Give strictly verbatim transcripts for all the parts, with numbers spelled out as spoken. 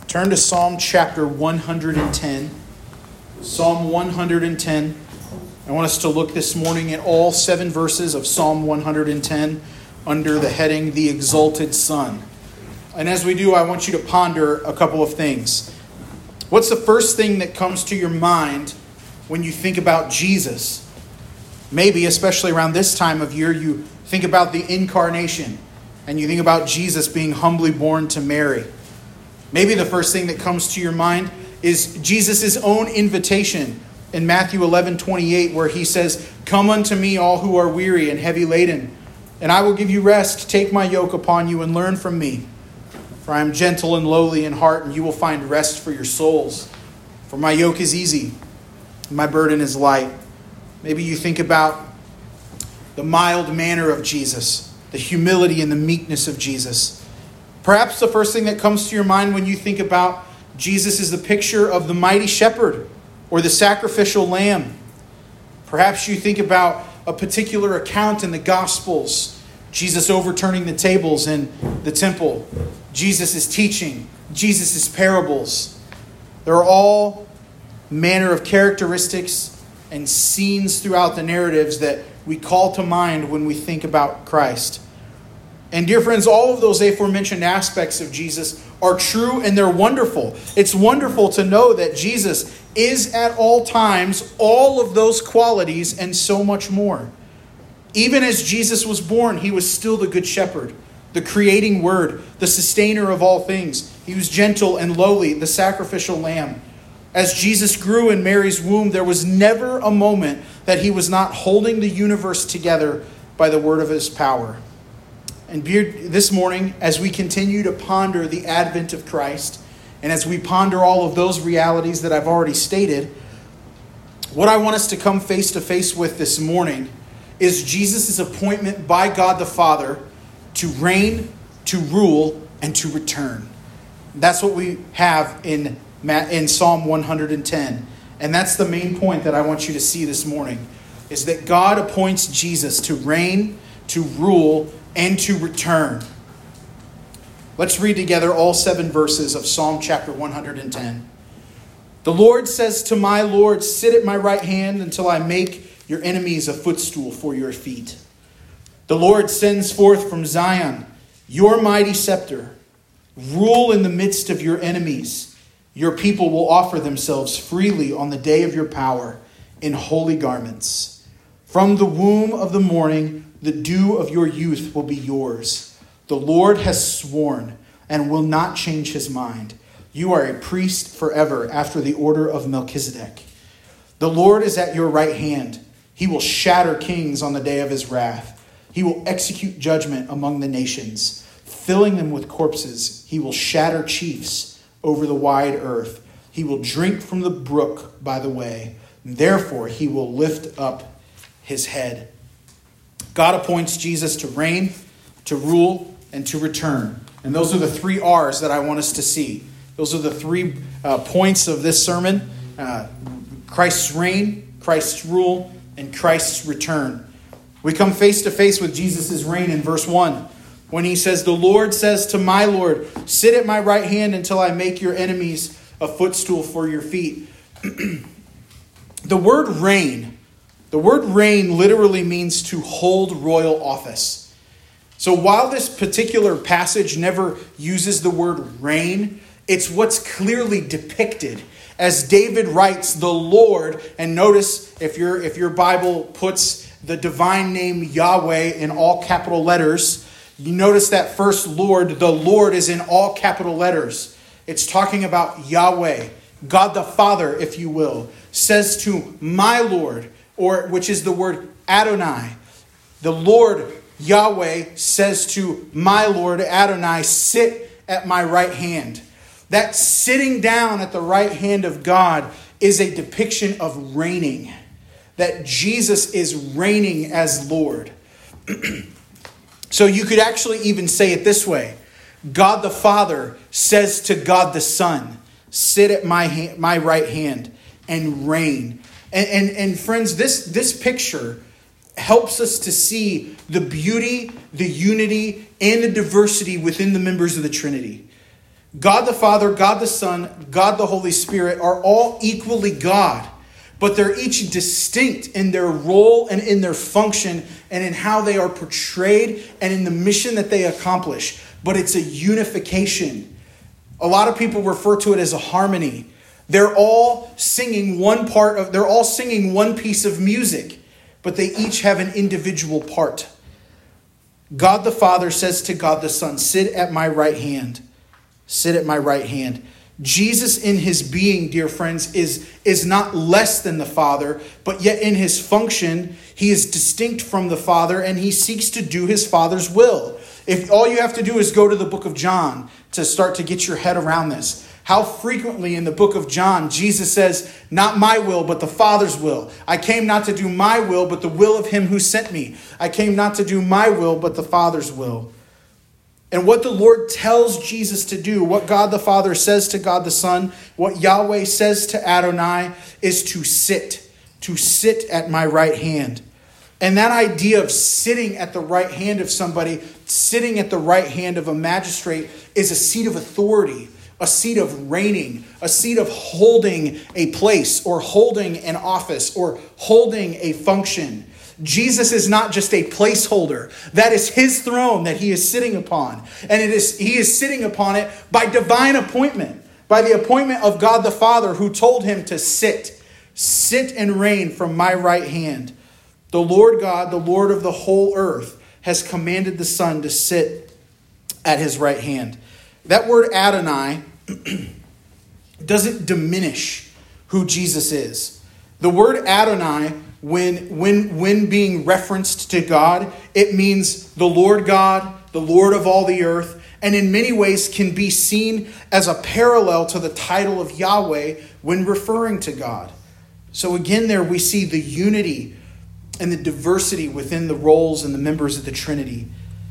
Turn to Psalm chapter one hundred ten. Psalm one hundred ten. I want us to look this morning at all seven verses of Psalm one hundred ten under the heading, The Exalted Son. And as we do, I want you to ponder a couple of things. What's the first thing that comes to your mind when you think about Jesus? Maybe, especially around this time of year, you think about the incarnation and you think about Jesus being humbly born to Mary. Maybe the first thing that comes to your mind is Jesus' own invitation in Matthew eleven twenty-eight, where he says, "Come unto me, all who are weary and heavy laden, and I will give you rest. Take my yoke upon you and learn from me. For I am gentle and lowly in heart, and you will find rest for your souls. For my yoke is easy, and my burden is light." Maybe you think about the mild manner of Jesus, the humility and the meekness of Jesus. Perhaps the first thing that comes to your mind when you think about Jesus is the picture of the mighty shepherd or the sacrificial lamb. Perhaps you think about a particular account in the Gospels. Jesus overturning the tables in the temple. Jesus' teaching. Jesus' parables. There are all manner of characteristics and scenes throughout the narratives that we call to mind when we think about Christ. And dear friends, all of those aforementioned aspects of Jesus are true and they're wonderful. It's wonderful to know that Jesus is at all times all of those qualities and so much more. Even as Jesus was born, he was still the good shepherd, the creating word, the sustainer of all things. He was gentle and lowly, the sacrificial lamb. As Jesus grew in Mary's womb, there was never a moment that he was not holding the universe together by the word of his power. And this morning, as we continue to ponder the advent of Christ, and as we ponder all of those realities that I've already stated, what I want us to come face to face with this morning is Jesus' appointment by God the Father to reign, to rule, and to return. That's what we have in, in Psalm one hundred ten. And that's the main point that I want you to see this morning, is that God appoints Jesus to reign, to rule, and to return. Let's read together all seven verses of Psalm chapter one hundred ten. The Lord says to my Lord, "Sit at my right hand until I make your enemies a footstool for your feet." The Lord sends forth from Zion your mighty scepter. Rule in the midst of your enemies. Your people will offer themselves freely on the day of your power in holy garments. From the womb of the morning, the dew of your youth will be yours. The Lord has sworn and will not change his mind. You are a priest forever after the order of Melchizedek. The Lord is at your right hand. He will shatter kings on the day of his wrath. He will execute judgment among the nations, filling them with corpses. He will shatter chiefs over the wide earth. He will drink from the brook by the way. Therefore, he will lift up his head. God appoints Jesus to reign, to rule, and to return. And those are the three R's that I want us to see. Those are the three uh, points of this sermon. Uh, Christ's reign, Christ's rule, and Christ's return. We come face to face with Jesus' reign in verse one. When he says, "The Lord says to my Lord, sit at my right hand until I make your enemies a footstool for your feet." The word reign The word reign literally means to hold royal office. So while this particular passage never uses the word reign, it's what's clearly depicted. As David writes, the Lord, and notice if your if your Bible puts the divine name Yahweh in all capital letters, you notice that first Lord, the Lord is in all capital letters. It's talking about Yahweh, God the Father, if you will, says to my Lord, or which is the word Adonai. The Lord Yahweh says to my Lord Adonai, "Sit at my right hand." That sitting down at the right hand of God is a depiction of reigning. That Jesus is reigning as Lord. So you could actually even say it this way. God the Father says to God the Son, "Sit at my ha- my right hand and reign." And, and, and friends, this, this picture helps us to see the beauty, the unity, and the diversity within the members of the Trinity. God the Father, God the Son, God the Holy Spirit are all equally God, but they're each distinct in their role and in their function and in how they are portrayed and in the mission that they accomplish. But it's a unification. A lot of people refer to it as a harmony. They're all singing one part of, they're all singing one piece of music, but they each have an individual part. God the Father says to God the Son, sit at my right hand. Sit at my right hand. Jesus in his being, dear friends, is, is not less than the Father, but yet in his function, he is distinct from the Father and he seeks to do his Father's will. If all you have to do is go to the book of John to start to get your head around this. How frequently in the book of John, Jesus says, not my will, but the Father's will. I came not to do my will, but the will of him who sent me. I came not to do my will, but the Father's will. And what the Lord tells Jesus to do, what God the Father says to God the Son, what Yahweh says to Adonai is to sit, to sit at my right hand. And that idea of sitting at the right hand of somebody, sitting at the right hand of a magistrate is a seat of authority, a seat of reigning, a seat of holding a place or holding an office or holding a function. Jesus is not just a placeholder. That is his throne that he is sitting upon. And it is he is sitting upon it by divine appointment, by the appointment of God the Father who told him to sit, sit and reign from my right hand. The Lord God, the Lord of the whole earth, has commanded the Son to sit at his right hand. That word Adonai doesn't diminish who Jesus is. The word Adonai, when, when, when being referenced to God, it means the Lord God, the Lord of all the earth, and in many ways can be seen as a parallel to the title of Yahweh when referring to God. So again, there we see the unity and the diversity within the roles and the members of the Trinity.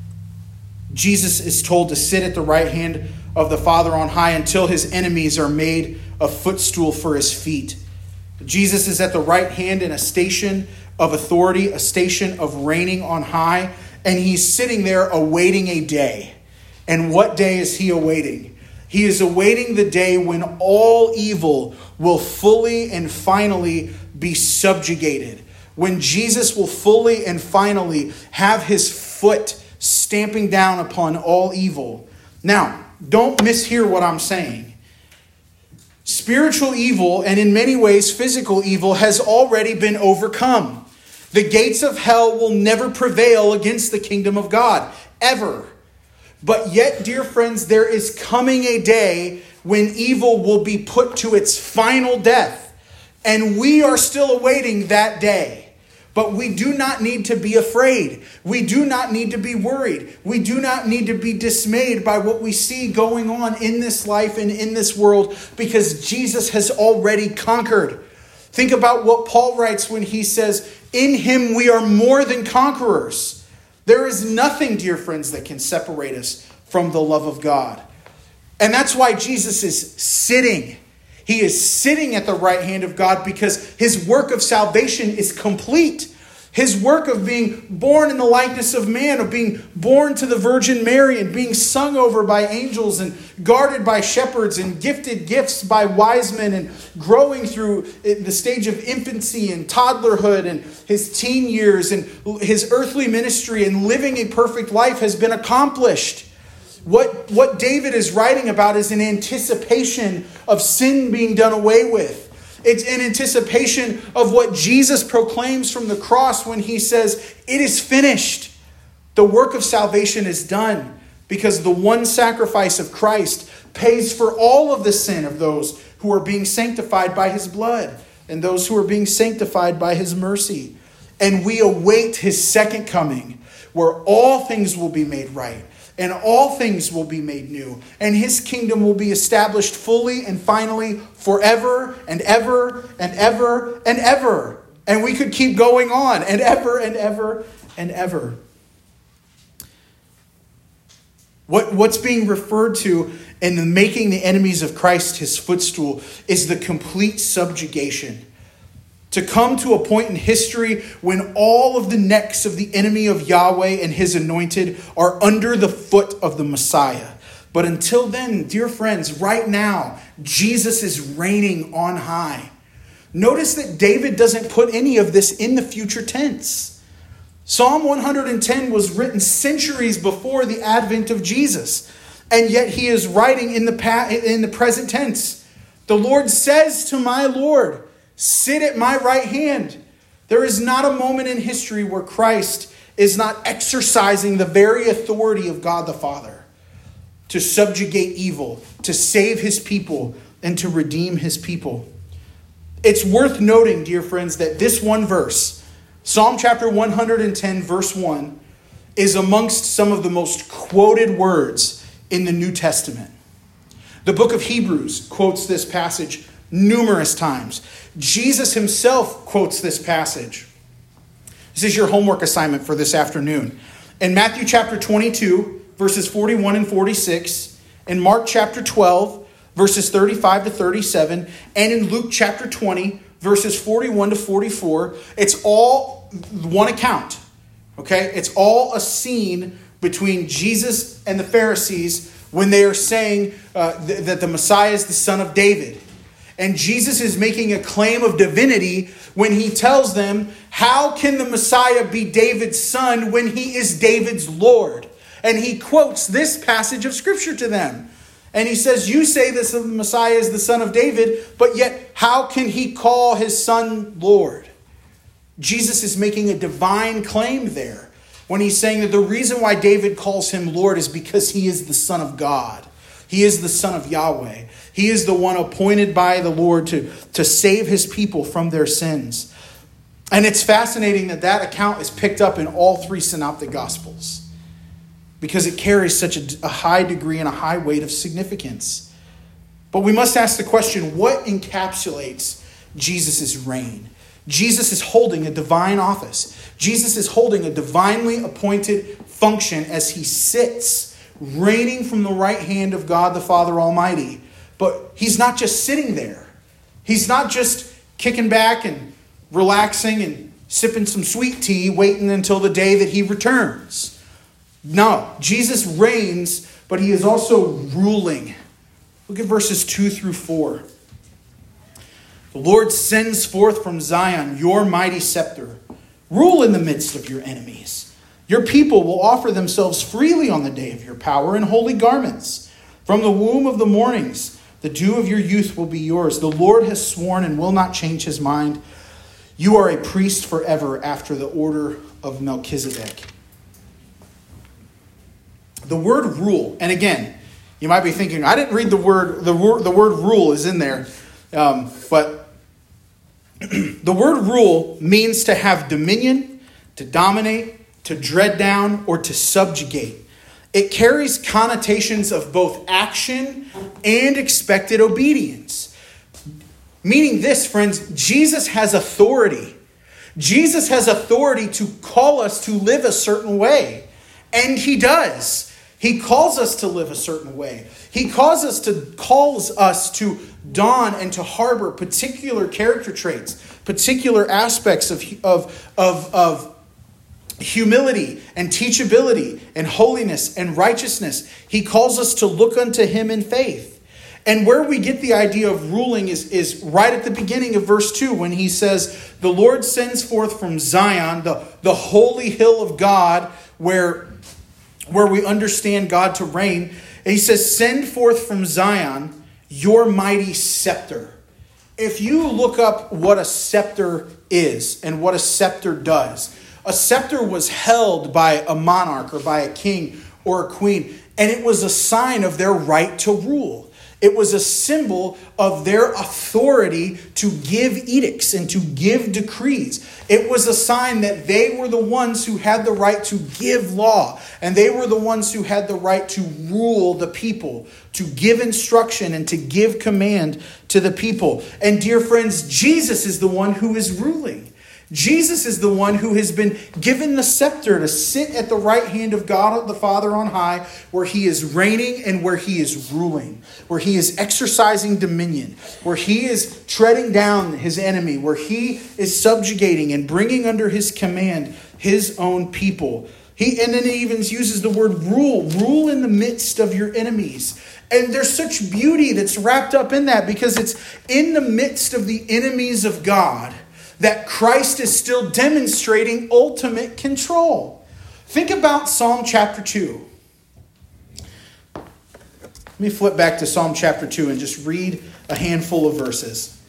Jesus is told to sit at the right hand of the Father on high until his enemies are made a footstool for his feet. Jesus is at the right hand in a station of authority, a station of reigning on high, and he's sitting there awaiting a day. And what day is he awaiting? He is awaiting the day when all evil will fully and finally be subjugated. When Jesus will fully and finally have his foot stamping down upon all evil. Now, don't mishear what I'm saying. Spiritual evil, and in many ways physical evil, has already been overcome. The gates of hell will never prevail against the kingdom of God, ever. But yet, dear friends, there is coming a day when evil will be put to its final death. And we are still awaiting that day. But we do not need to be afraid. We do not need to be worried. We do not need to be dismayed by what we see going on in this life and in this world, because Jesus has already conquered. Think about what Paul writes when he says, in him we are more than conquerors. There is nothing, dear friends, that can separate us from the love of God. And that's why Jesus is sitting. He is sitting at the right hand of God because his work of salvation is complete. His work of being born in the likeness of man, of being born to the Virgin Mary and being sung over by angels and guarded by shepherds and gifted gifts by wise men and growing through the stage of infancy and toddlerhood and his teen years and his earthly ministry and living a perfect life has been accomplished. What, what David is writing about is an anticipation of sin being done away with. It's an anticipation of what Jesus proclaims from the cross when he says, it is finished. The work of salvation is done because the one sacrifice of Christ pays for all of the sin of those who are being sanctified by his blood and those who are being sanctified by his mercy. And we await his second coming, where all things will be made right. And all things will be made new. And his kingdom will be established fully and finally forever and ever and ever and ever. And we could keep going on and ever and ever and ever. What, what's being referred to in the making the enemies of Christ his footstool is the complete subjugation. To come to a point in history when all of the necks of the enemy of Yahweh and his anointed are under the foot of the Messiah. But until then, dear friends, right now, Jesus is reigning on high. Notice that David doesn't put any of this in the future tense. Psalm one hundred ten was written centuries before the advent of Jesus, and yet he is writing in the pa- in the present tense. The Lord says to my Lord, sit at my right hand. There is not a moment in history where Christ is not exercising the very authority of God the Father to subjugate evil, to save his people, and to redeem his people. It's worth noting, dear friends, that this one verse, Psalm chapter one hundred ten, verse one, is amongst some of the most quoted words in the New Testament. The book of Hebrews quotes this passage numerous times. Jesus himself quotes this passage. This is your homework assignment for this afternoon. In Matthew chapter twenty-two, verses forty-one and forty-six, in Mark chapter twelve, verses thirty-five to thirty-seven, and in Luke chapter twenty, verses forty-one to forty-four, it's all one account. Okay? It's all a scene between Jesus and the Pharisees when they are saying uh, th- that the Messiah is the son of David. And Jesus is making a claim of divinity when he tells them, how can the Messiah be David's son when he is David's Lord? And he quotes this passage of Scripture to them. And he says, you say this the Messiah is the son of David, but yet how can he call his son Lord? Jesus is making a divine claim there when he's saying that the reason why David calls him Lord is because he is the Son of God. He is the Son of Yahweh. He is the one appointed by the Lord to, to save his people from their sins. And it's fascinating that that account is picked up in all three synoptic gospels because it carries such a, a high degree and a high weight of significance. But we must ask the question, what encapsulates Jesus' reign? Jesus is holding a divine office. Jesus is holding a divinely appointed function as he sits, reigning from the right hand of God the Father Almighty. But he's not just sitting there. He's not just kicking back and relaxing and sipping some sweet tea, waiting until the day that he returns. No, Jesus reigns, but he is also ruling. Look at verses two through four. The Lord sends forth from Zion your mighty scepter. Rule in the midst of your enemies. Your people will offer themselves freely on the day of your power in holy garments. From the womb of the mornings, the dew of your youth will be yours. The Lord has sworn and will not change his mind. You are a priest forever after the order of Melchizedek. The word rule, and again, you might be thinking, I didn't read the word, the word, the word rule is in there. Um, but the word rule means to have dominion, to dominate, to dread down, or to subjugate. It carries connotations of both action and expected obedience. Meaning this, friends, Jesus has authority. Jesus has authority to call us to live a certain way. And he does. He calls us to live a certain way. He calls us to calls us to don and to harbor particular character traits, particular aspects of, of, of, of humility and teachability and holiness and righteousness. He calls us to look unto him in faith. And where we get the idea of ruling is, is right at the beginning of verse two when he says, the Lord sends forth from Zion, the, the holy hill of God, where, where we understand God to reign. And he says, send forth from Zion your mighty scepter. If you look up what a scepter is and what a scepter does, a scepter was held by a monarch or by a king or a queen, and it was a sign of their right to rule. It was a symbol of their authority to give edicts and to give decrees. It was a sign that they were the ones who had the right to give law, and they were the ones who had the right to rule the people, to give instruction and to give command to the people. And dear friends, Jesus is the one who is ruling. Jesus is the one who has been given the scepter to sit at the right hand of God the Father on high, where he is reigning and where he is ruling, where he is exercising dominion, where he is treading down his enemy, where he is subjugating and bringing under his command his own people. He, and then he even uses the word rule. Rule in the midst of your enemies. And there's such beauty that's wrapped up in that, because it's in the midst of the enemies of God that Christ is still demonstrating ultimate control. Think about Psalm chapter two. Let me flip back to Psalm chapter two and just read a handful of verses.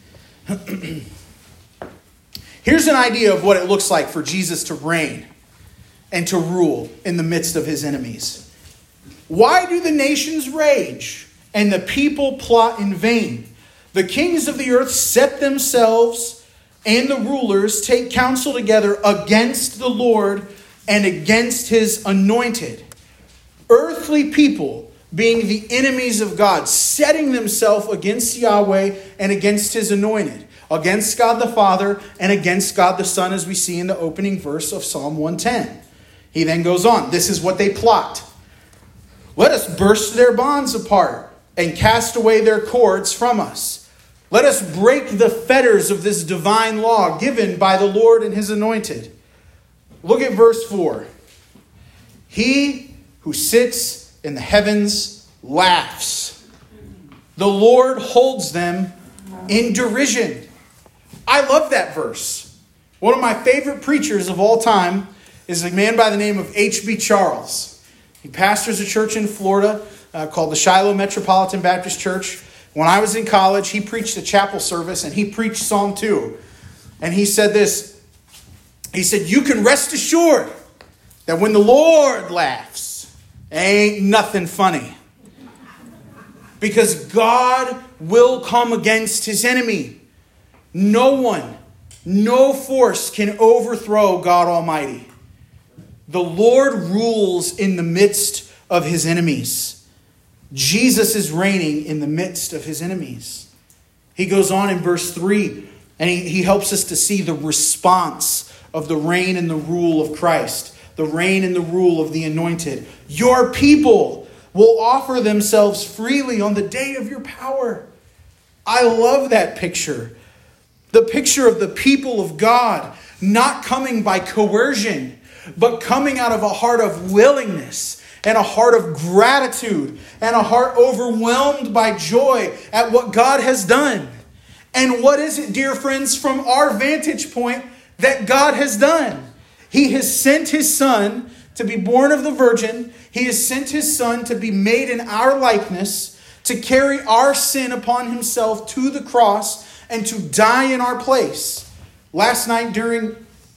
Here's an idea of what it looks like for Jesus to reign and to rule in the midst of his enemies. Why do the nations rage and the people plot in vain? The kings of the earth set themselves, and the rulers take counsel together against the Lord and against his anointed. Earthly people being the enemies of God, setting themselves against Yahweh and against his anointed, against God the Father and against God the Son, as we see in the opening verse of Psalm one ten. He then goes on. This is what they plot. Let us burst their bonds apart and cast away their cords from us. Let us break the fetters of this divine law given by the Lord and his anointed. Look at verse four. He who sits in the heavens laughs. The Lord holds them in derision. I love that verse. One of my favorite preachers of all time is a man by the name of H B Charles. He pastors a church in Florida uh, called the Shiloh Metropolitan Baptist Church. When I was in college, he preached a chapel service and he preached Psalm two. And he said this. He said, you can rest assured that when the Lord laughs, ain't nothing funny. Because God will come against his enemy. No one, no force can overthrow God Almighty. The Lord rules in the midst of his enemies. Jesus is reigning in the midst of his enemies. He goes on in verse three, and he, he helps us to see the response of the reign and the rule of Christ. The reign and the rule of the anointed. Your people will offer themselves freely on the day of your power. I love that picture. The picture of the people of God not coming by coercion, but coming out of a heart of willingness and a heart of gratitude and a heart overwhelmed by joy at what God has done. And what is it, dear friends, from our vantage point that God has done? He has sent his Son to be born of the Virgin. He has sent his Son to be made in our likeness, to carry our sin upon himself to the cross and to die in our place. Last night during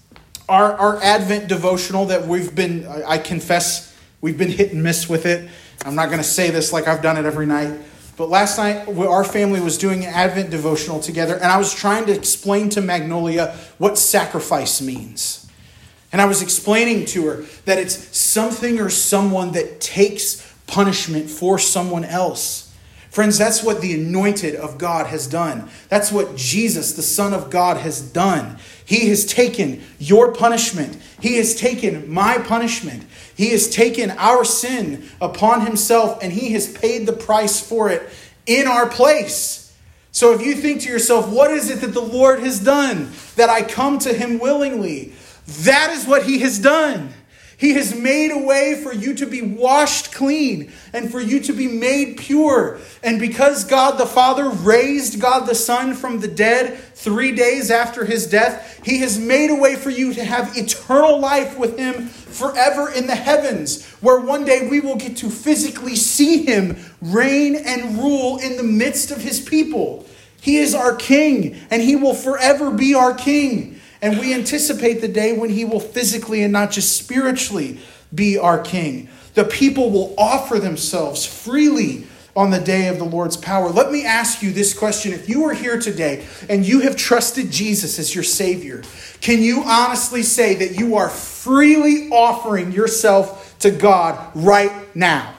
our, our Advent devotional that we've been, I confess, we've been hit and miss with it. I'm not going to say this like I've done it every night. But last night, our family was doing an Advent devotional together, and I was trying to explain to Magnolia what sacrifice means. And I was explaining to her that it's something or someone that takes punishment for someone else. Friends, that's what the anointed of God has done. That's what Jesus, the Son of God, has done. He has taken your punishment. He has taken my punishment. He has taken our sin upon himself, and he has paid the price for it in our place. So if you think to yourself, what is it that the Lord has done that I come to him willingly? That is what he has done. He has made a way for you to be washed clean and for you to be made pure. And because God the Father raised God the Son from the dead three days after his death, he has made a way for you to have eternal life with him forever in the heavens, where one day we will get to physically see him reign and rule in the midst of his people. He is our king, and he will forever be our king. And we anticipate the day when he will physically and not just spiritually be our king. The people will offer themselves freely on the day of the Lord's power. Let me ask you this question. If you are here today and you have trusted Jesus as your Savior, can you honestly say that you are freely offering yourself to God right now?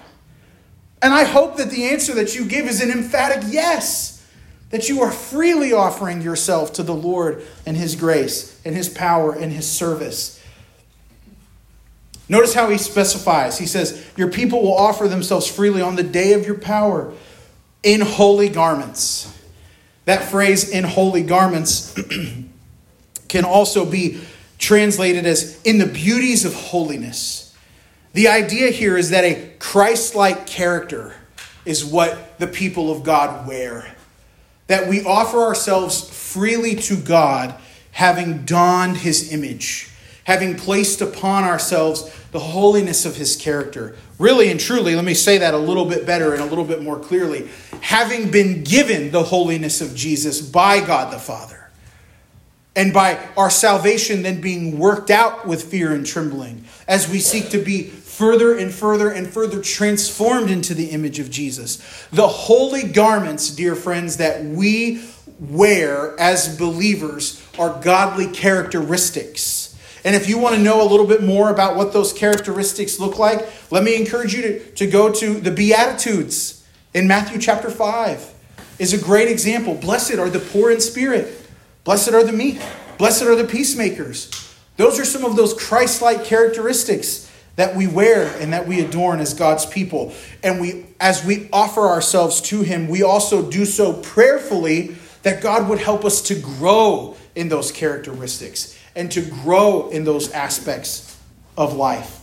And I hope that the answer that you give is an emphatic yes. That you are freely offering yourself to the Lord and his grace and his power and his service. Notice how he specifies. He says, your people will offer themselves freely on the day of your power in holy garments. That phrase, in holy garments, can also be translated as in the beauties of holiness. The idea here is that a Christ-like character is what the people of God wear. That we offer ourselves freely to God, having donned his image, having placed upon ourselves the holiness of his character. Really and truly, let me say that a little bit better and a little bit more clearly. Having been given the holiness of Jesus by God the Father. And by our salvation then being worked out with fear and trembling as we seek to be further and further and further transformed into the image of Jesus. The holy garments, dear friends, that we wear as believers are godly characteristics. And if you want to know a little bit more about what those characteristics look like, let me encourage you to, to go to the Beatitudes in Matthew chapter five. Is a great example. Blessed are the poor in spirit. Blessed are the meek. Blessed are the peacemakers. Those are some of those Christ-like characteristics that we wear and that we adorn as God's people. And we, as we offer ourselves to him, we also do so prayerfully that God would help us to grow in those characteristics and to grow in those aspects of life.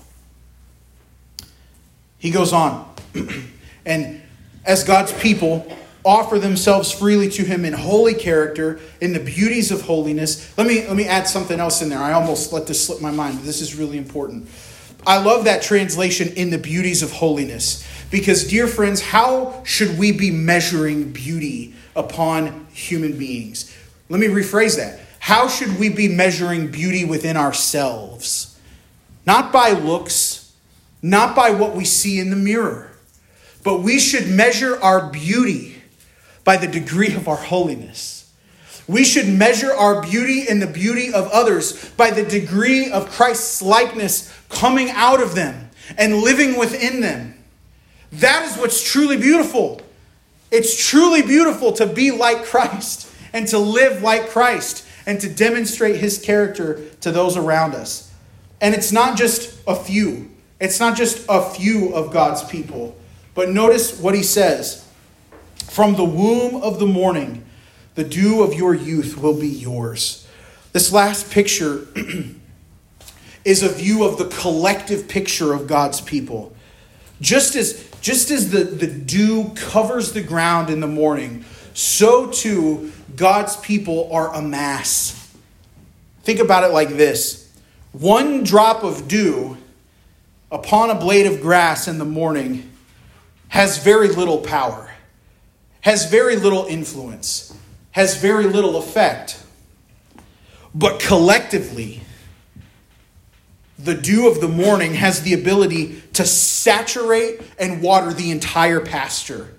He goes on. And as God's people offer themselves freely to him in holy character, in the beauties of holiness. Let me, let me add something else in there. I almost let this slip my mind, but this is really important. I love that translation, in the beauties of holiness. Because, dear friends, how should we be measuring beauty upon human beings? Let me rephrase that. How should we be measuring beauty within ourselves? Not by looks, not by what we see in the mirror, but we should measure our beauty by the degree of our holiness. We should measure our beauty and the beauty of others by the degree of Christ's likeness coming out of them and living within them. That is what's truly beautiful. It's truly beautiful to be like Christ and to live like Christ and to demonstrate his character to those around us. And it's not just a few. It's not just a few of God's people. But notice what he says. From the womb of the morning, the dew of your youth will be yours. This last picture is a view of the collective picture of God's people. Just as, just as the, the dew covers the ground in the morning, so too God's people are a mass. Think about it like this. One drop of dew upon a blade of grass in the morning has very little power, has very little influence, has very little effect. But collectively, the dew of the morning has the ability to saturate and water the entire pasture.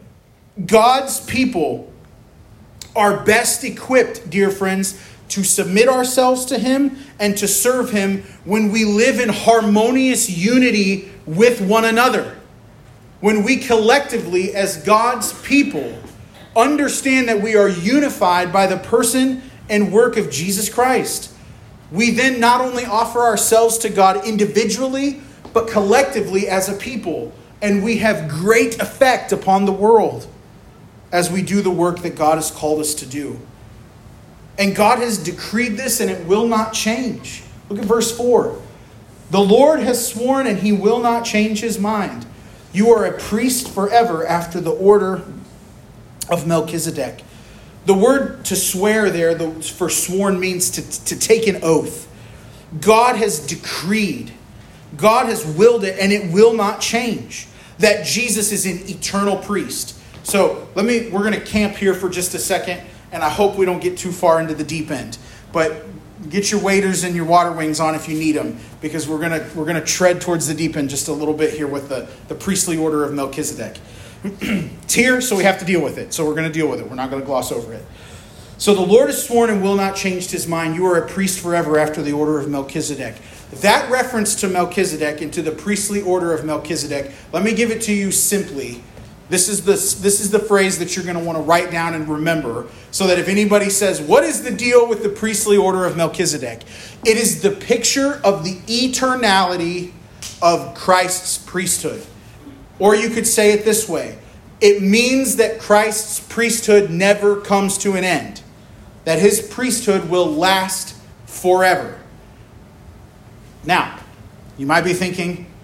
God's people are best equipped, dear friends, to submit ourselves to him and to serve him when we live in harmonious unity with one another. When we collectively, as God's people, understand that we are unified by the person and work of Jesus Christ. We then not only offer ourselves to God individually, but collectively as a people. And we have great effect upon the world as we do the work that God has called us to do. And God has decreed this, and it will not change. Look at verse four. The Lord has sworn, and he will not change his mind. You are a priest forever after the order of Melchizedek. The word to swear there, the, for sworn, means to, to take an oath. God has decreed, God has willed it, and it will not change, that Jesus is an eternal priest. So let me, we're going to camp here for just a second, and I hope we don't get too far into the deep end. But get your waders and your water wings on if you need them, because we're gonna we're gonna tread towards the deep end just a little bit here with the, the priestly order of Melchizedek. It's here, so we have to deal with it. So we're going to deal with it. We're not going to gloss over it. So the Lord has sworn and will not change his mind. You are a priest forever after the order of Melchizedek. That reference to Melchizedek and to the priestly order of Melchizedek, let me give it to you simply. This is the, this is the phrase that you're going to want to write down and remember, so that if anybody says, what is the deal with the priestly order of Melchizedek? It is the picture of the eternality of Christ's priesthood. Or you could say it this way. It means that Christ's priesthood never comes to an end. That his priesthood will last forever. Now, you might be thinking,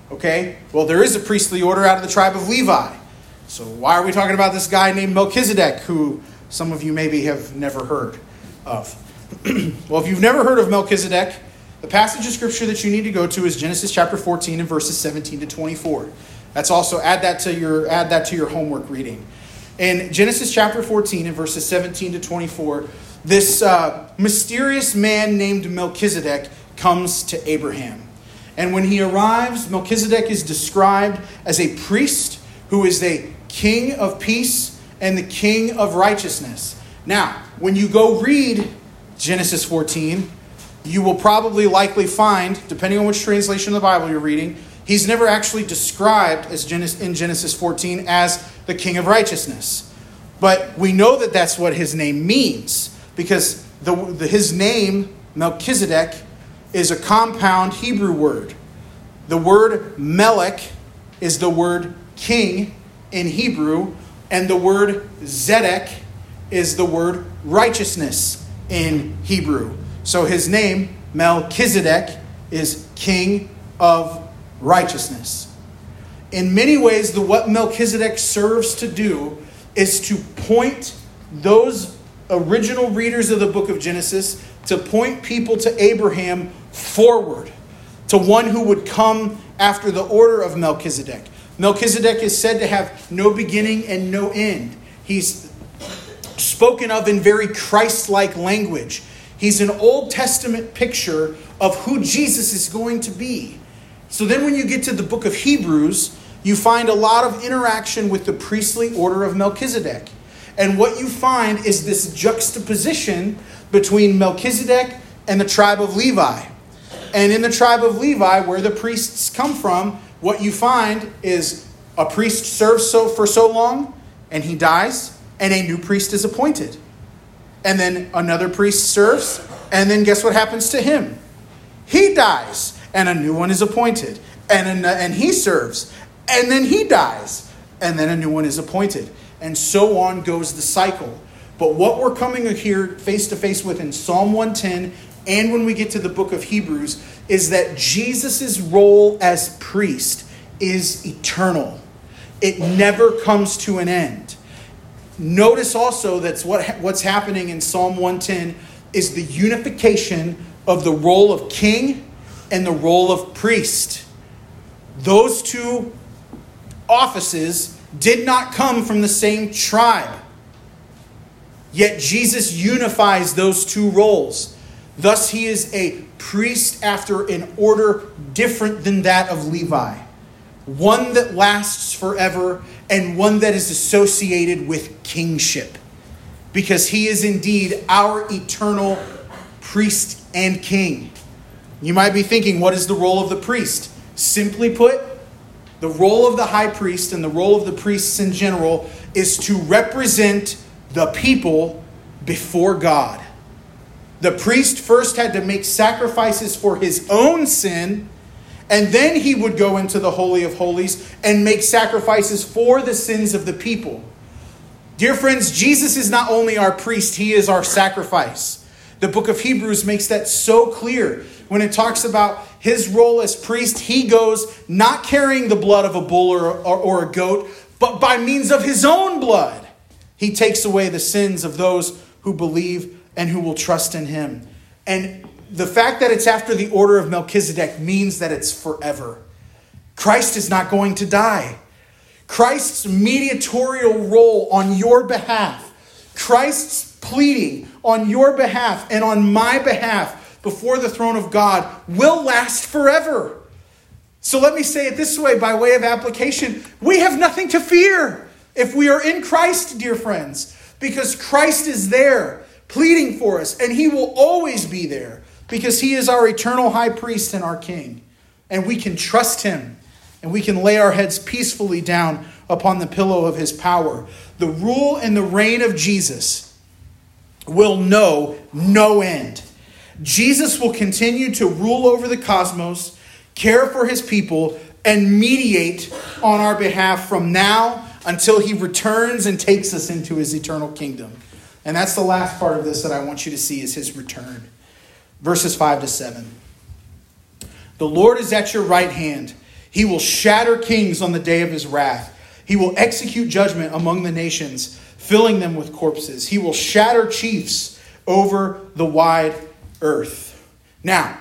Okay? Well, there is a priestly order out of the tribe of Levi. So why are we talking about this guy named Melchizedek, who some of you maybe have never heard of? Well, if you've never heard of Melchizedek, the passage of scripture that you need to go to is Genesis chapter fourteen and verses seventeen to twenty-four. That's also, add that to your add that to your homework reading. In Genesis chapter fourteen and verses seventeen to twenty-four, this uh, mysterious man named Melchizedek comes to Abraham. And when he arrives, Melchizedek is described as a priest who is the king of peace and the king of righteousness. Now, when you go read Genesis fourteen, you will probably likely find, depending on which translation of the Bible you're reading, he's never actually described as Genesis, in Genesis fourteen as the king of righteousness. But we know that that's what his name means, because the, the, his name, Melchizedek, is a compound Hebrew word. The word Melech is the word king in Hebrew, and the word Zedek is the word righteousness in Hebrew. So his name, Melchizedek, is king of righteousness. In many ways, the what Melchizedek serves to do is to point those original readers of the book of Genesis, to point people to Abraham forward, to one who would come after the order of Melchizedek. Melchizedek is said to have no beginning and no end. He's spoken of in very Christ-like language. He's an Old Testament picture of who Jesus is going to be. So then when you get to the book of Hebrews, you find a lot of interaction with the priestly order of Melchizedek. And what you find is this juxtaposition between Melchizedek and the tribe of Levi. And in the tribe of Levi, where the priests come from, what you find is a priest serves so for so long, and he dies, and a new priest is appointed. And then another priest serves, and then guess what happens to him? He dies, and a new one is appointed. And, and he serves, and then he dies, and then a new one is appointed. And so on goes the cycle. But what we're coming here face to face with in Psalm one ten, and when we get to the book of Hebrews, is that Jesus' role as priest is eternal. It never comes to an end. Notice also that's what what's happening in Psalm one ten is the unification of the role of king and the role of priest. Those two offices did not come from the same tribe. Yet Jesus unifies those two roles. Thus he is a priest after an order different than that of Levi. One that lasts forever and one that is associated with kingship. Because he is indeed our eternal priest and king. You might be thinking, what is the role of the priest? Simply put, the role of the high priest and the role of the priests in general is to represent the people before God. The priest first had to make sacrifices for his own sin, and then he would go into the Holy of Holies and make sacrifices for the sins of the people. Dear friends, Jesus is not only our priest, he is our sacrifice. The book of Hebrews makes that so clear. When it talks about his role as priest, he goes not carrying the blood of a bull or, or, or a goat, but by means of his own blood, he takes away the sins of those who believe and who will trust in him. And the fact that it's after the order of Melchizedek means that it's forever. Christ is not going to die. Christ's mediatorial role on your behalf, Christ's pleading on your behalf and on my behalf before the throne of God will last forever. So let me say it this way by way of application. We have nothing to fear if we are in Christ, dear friends, because Christ is there pleading for us, and he will always be there because he is our eternal high priest and our king. And we can trust him, and we can lay our heads peacefully down upon the pillow of his power. The rule and the reign of Jesus will know no end. Jesus will continue to rule over the cosmos, care for his people, and mediate on our behalf from now until he returns and takes us into his eternal kingdom. And that's the last part of this that I want you to see is his return. Verses five to seven. The Lord is at your right hand. He will shatter kings on the day of his wrath. He will execute judgment among the nations, filling them with corpses. He will shatter chiefs over the wide earth. Now,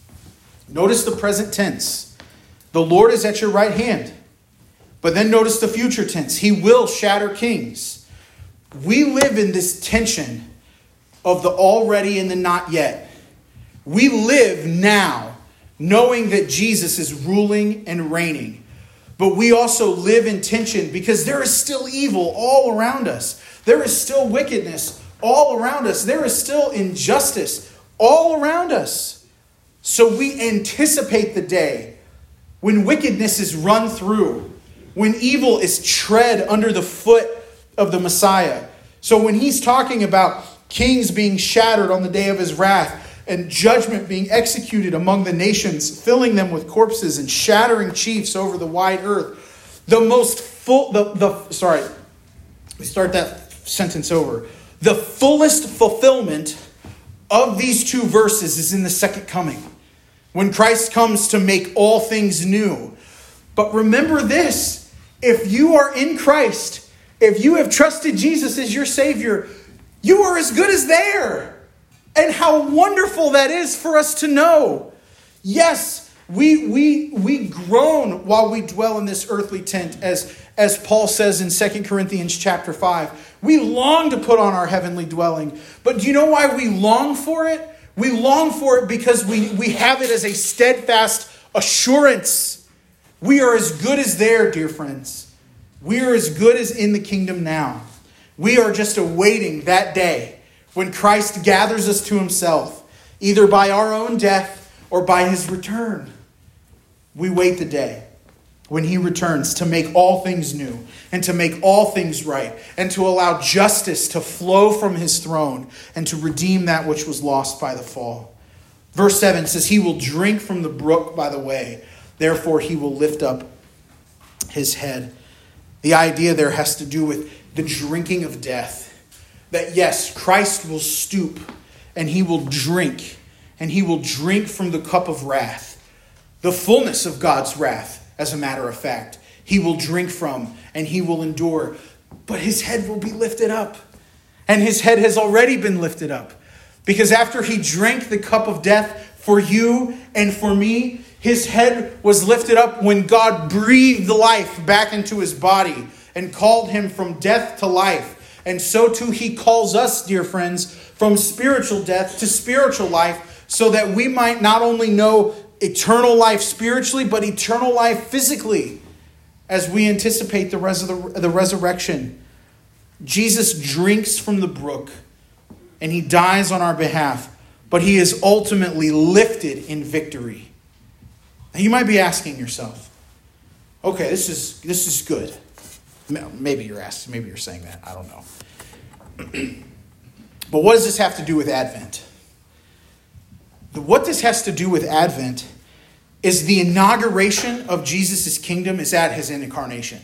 notice the present tense. The Lord is at your right hand. But then notice the future tense. He will shatter kings. We live in this tension of the already and the not yet. We live now knowing that Jesus is ruling and reigning. But we also live in tension because there is still evil all around us. There is still wickedness all around us. There is still injustice all around us. So we anticipate the day when wickedness is run through, when evil is tread under the foot of the Messiah. So when he's talking about kings being shattered on the day of his wrath, and judgment being executed among the nations, filling them with corpses and shattering chiefs over the wide earth. The most full, the, the sorry, let me start that sentence over. The fullest fulfillment of these two verses is in the second coming, when Christ comes to make all things new. But remember this, if you are in Christ, if you have trusted Jesus as your Savior, you are as good as there. And how wonderful that is for us to know. Yes, we we we groan while we dwell in this earthly tent, as, as Paul says in Second Corinthians chapter five. We long to put on our heavenly dwelling. But do you know why we long for it? We long for it because we, we have it as a steadfast assurance. We are as good as there, dear friends. We are as good as in the kingdom now. We are just awaiting that day when Christ gathers us to himself, either by our own death or by his return. We wait the day when he returns to make all things new and to make all things right and to allow justice to flow from his throne and to redeem that which was lost by the fall. Verse seven says, he will drink from the brook by the way. Therefore, he will lift up his head. The idea there has to do with the drinking of death. That yes, Christ will stoop and he will drink, and he will drink from the cup of wrath. The fullness of God's wrath, as a matter of fact, he will drink from and he will endure. But his head will be lifted up. And his head has already been lifted up. Because after he drank the cup of death for you and for me, his head was lifted up when God breathed life back into his body and called him from death to life. And so too he calls us, dear friends, from spiritual death to spiritual life, so that we might not only know eternal life spiritually, but eternal life physically, as we anticipate the, res- the resurrection. Jesus drinks from the brook, and he dies on our behalf, but he is ultimately lifted in victory. Now you might be asking yourself, okay, this is this is good. Maybe you're asking, maybe you're saying that. I don't know. But what does this have to do with Advent? What this has to do with Advent is the inauguration of Jesus' kingdom is at his incarnation.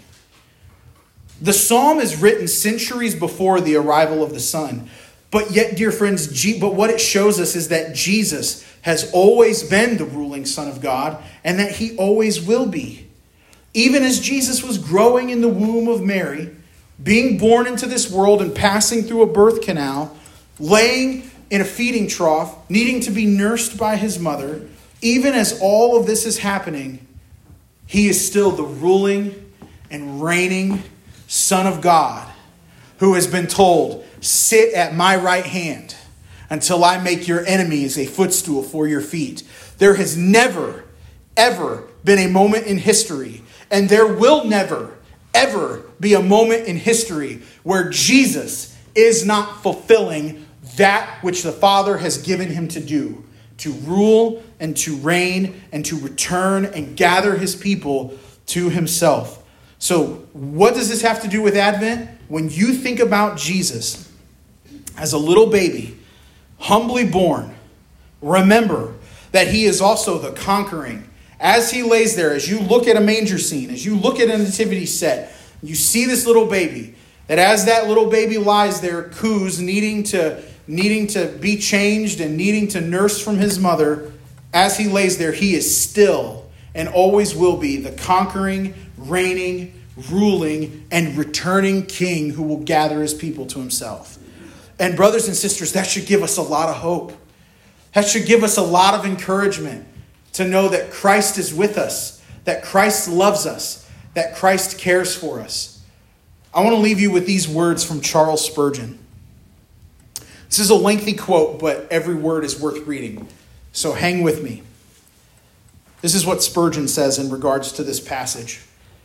The psalm is written centuries before the arrival of the Son. But yet, dear friends, G- but what it shows us is that Jesus has always been the ruling Son of God, and that he always will be. Even as Jesus was growing in the womb of Mary, being born into this world and passing through a birth canal, laying in a feeding trough, needing to be nursed by his mother, even as all of this is happening, he is still the ruling and reigning Son of God, who has been told, sit at my right hand until I make your enemies a footstool for your feet. There has never, ever been a moment in history, and there will never, ever be a moment in history where Jesus is not fulfilling that which the Father has given him to do, to rule and to reign and to return and gather his people to himself. So what does this have to do with Advent? When you think about Jesus as a little baby, humbly born, remember that he is also the conquering. As he lays there, as you look at a manger scene, as you look at a nativity set, you see this little baby, that as that little baby lies there, coos, needing to, needing to be changed and needing to nurse from his mother, as he lays there, he is still and always will be the conquering, reigning, ruling, and returning king who will gather his people to himself. And brothers and sisters, that should give us a lot of hope. That should give us a lot of encouragement to know that Christ is with us, that Christ loves us, that Christ cares for us. I want to leave you with these words from Charles Spurgeon. This is a lengthy quote, but every word is worth reading. So hang with me. This is what Spurgeon says in regards to this passage.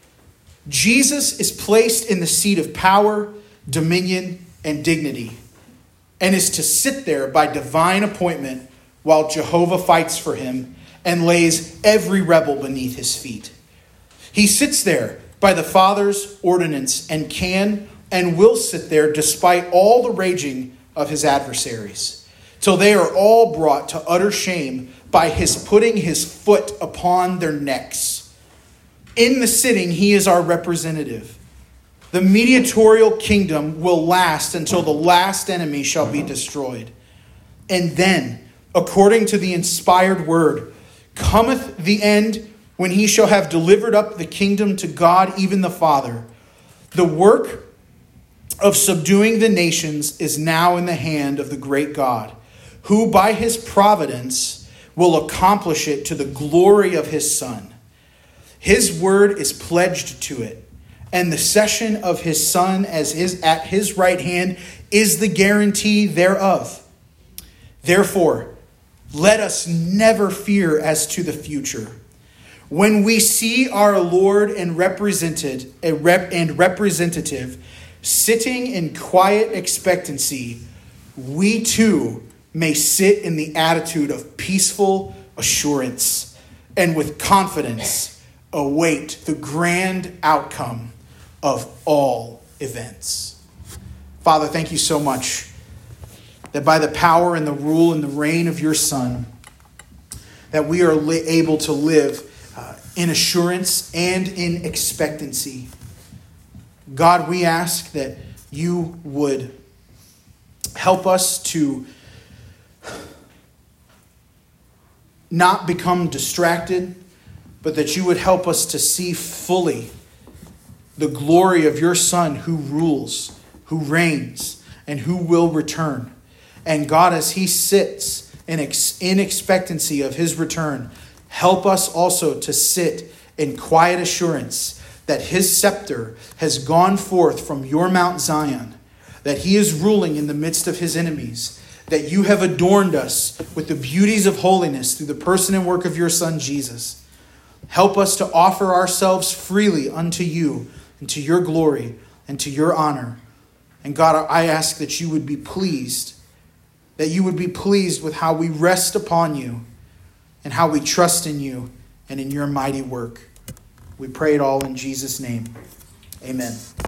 Jesus is placed in the seat of power, dominion, and dignity, and is to sit there by divine appointment while Jehovah fights for him and lays every rebel beneath his feet. He sits there by the Father's ordinance and can and will sit there despite all the raging of his adversaries, till they are all brought to utter shame by his putting his foot upon their necks. In the sitting, he is our representative. The mediatorial kingdom will last until the last enemy shall be destroyed. And then, according to the inspired word, cometh the end when he shall have delivered up the kingdom to God, even the Father. The work of subduing the nations is now in the hand of the great God, who by his providence will accomplish it to the glory of his Son. His word is pledged to it, and the session of his Son as his at his right hand is the guarantee thereof. Therefore, let us never fear as to the future. When we see our Lord and represented a rep, and representative sitting in quiet expectancy, we too may sit in the attitude of peaceful assurance and with confidence await the grand outcome of all events. Father, thank you so much that by the power and the rule and the reign of your Son, that we are li- able to live uh, in assurance and in expectancy. God, we ask that you would help us to not become distracted, but that you would help us to see fully the glory of your Son who rules, who reigns, and who will return. And God, as he sits in, ex- in expectancy of his return, help us also to sit in quiet assurance that his scepter has gone forth from your Mount Zion, that he is ruling in the midst of his enemies, that you have adorned us with the beauties of holiness through the person and work of your Son, Jesus. Help us to offer ourselves freely unto you and to your glory and to your honor. And God, I ask that you would be pleased, that you would be pleased with how we rest upon you and how we trust in you and in your mighty work. We pray it all in Jesus' name. Amen.